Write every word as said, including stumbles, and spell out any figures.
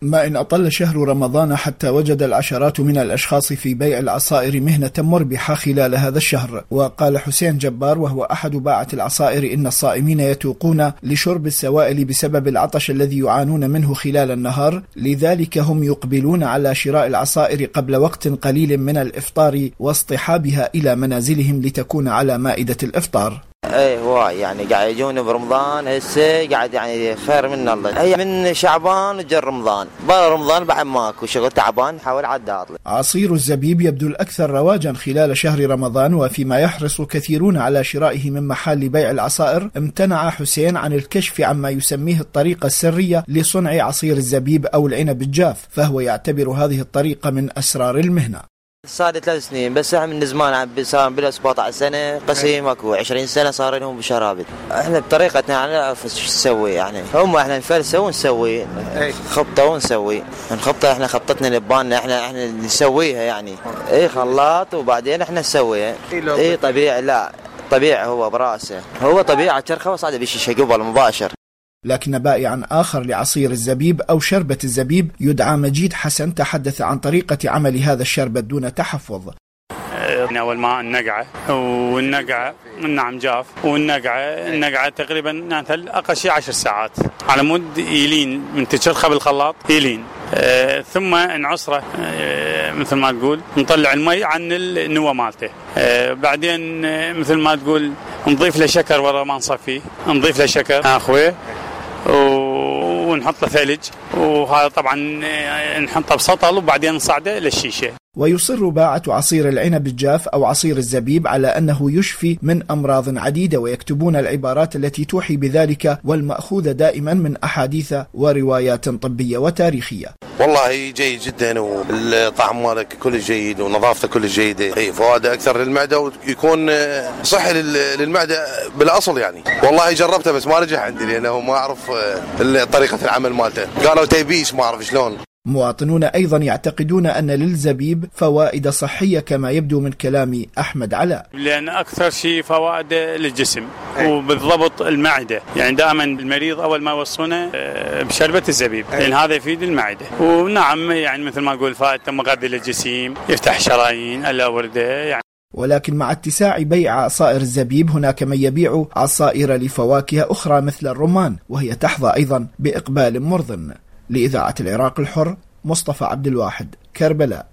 ما إن أطل شهر رمضان حتى وجد العشرات من الأشخاص في بيع العصائر مهنة مربحة خلال هذا الشهر. وقال حسين جبار وهو أحد باعة العصائر إن الصائمين يتوقون لشرب السوائل بسبب العطش الذي يعانون منه خلال النهار، لذلك هم يقبلون على شراء العصائر قبل وقت قليل من الإفطار واصطحابها إلى منازلهم لتكون على مائدة الإفطار. ايه هواي يعني قاعد يجون برمضان هسه قاعد يعني خير من الله. هي من شعبان وجر رمضان، برا رمضان بعد ماكو شغل تعبان حاول عدى اطلع. عصير الزبيب يبدو الأكثر رواجا خلال شهر رمضان، وفيما يحرص كثيرون على شرائه من محل بيع العصائر، امتنع حسين عن الكشف عما يسميه الطريقة السرية لصنع عصير الزبيب أو العنب الجاف، فهو يعتبر هذه الطريقة من أسرار المهنة. صار ثلاث سنين بس احنا من زمان عم صار بلا سبعطعش سنه قسيم اكو عشرين سنه صار لهم بشرابط. احنا بطريقتنا يعني نعرف شو نسوي، يعني هم احنا نفلسه ونسوي خبطه ونسوي نخبطه، احنا خبطتنا لباننا احنا احنا نسويها يعني اي خلاط وبعدين احنا نسويها. اي طبيعي، لا طبيعي هو براسه هو طبيعه شرخه وصعد بشيشه قبل مباشر. لكن بائعا آخر لعصير الزبيب أو شربة الزبيب يدعى مجيد حسن تحدث عن طريقة عمل هذا الشربت دون تحفظ. أول ما النقعة والنقعة النعم جاف والنقعة النقعة تقريبا مثل أقل شيء عشر ساعات على مود يلين من تشرخه بالخلاط يلين. آه ثم نعصره آه مثل ما تقول نطلع المي عن النوى مالته. آه بعدين آه مثل ما تقول نضيف له شكر ورا ما نصفيه، نضيف له شكر اخوي ونحط له ثلج، وهذا طبعا نحطه بسطل وبعدين نصعده للشيشه. ويصر باعة عصير العنب الجاف أو عصير الزبيب على أنه يشفي من أمراض عديدة، ويكتبون العبارات التي توحي بذلك والمأخوذة دائما من أحاديث وروايات طبية وتاريخية. والله جيد جدا، والطعم مالك كله جيد ونظافته كله جيدة، اي فوائده أكثر للمعدة ويكون صحي للمعدة بالأصل يعني. والله جربته بس ما نجح عندي لأنه ما أعرف طريقة العمل مالته، قالوا تيبيش ما أعرف شلون. مواطنون أيضا يعتقدون أن للزبيب فوائد صحية كما يبدو من كلام أحمد علاء، لأن أكثر شيء فوائد للجسم وبالضبط المعدة. يعني دائما المريض أول ما يوصونه بشربة الزبيب لأن هذا يفيد المعدة، ونعم يعني مثل ما أقول فائدة مغذي للجسم، يفتح شرايين الأوردة يعني. ولكن مع اتساع بيع عصائر الزبيب هناك من يبيع عصائر لفواكه أخرى مثل الرمان، وهي تحظى أيضا بإقبال مرضٍ. لإذاعة العراق الحر، مصطفى عبد الواحد، كربلاء.